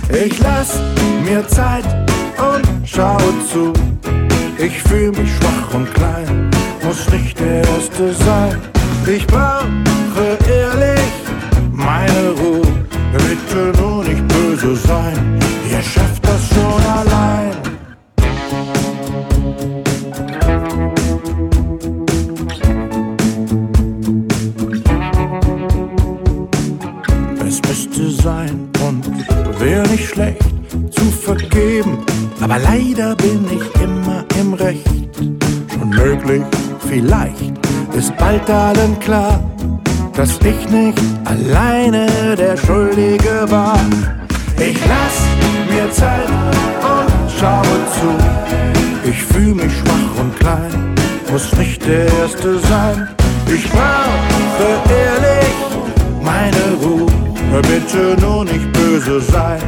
Ich lass mir Zeit und schaue zu. Ich fühl mich schwach und klein, muss nicht der Erste sein. Ich brauche ehrlich meine Ruhe. Bitte nur nicht böse sein, ihr schafft das schon allein. Es müsste sein und wäre nicht schlecht zu vergeben, aber leider bin ich immer im Recht. Schon möglich, vielleicht, ist bald allen klar, dass ich nicht alleine der Schuldige war. Ich lass mir Zeit und schaue zu. Ich fühl mich schwach und klein, muss nicht der Erste sein. Ich brauche ehrlich meine Ruhe, bitte nur nicht böse sein.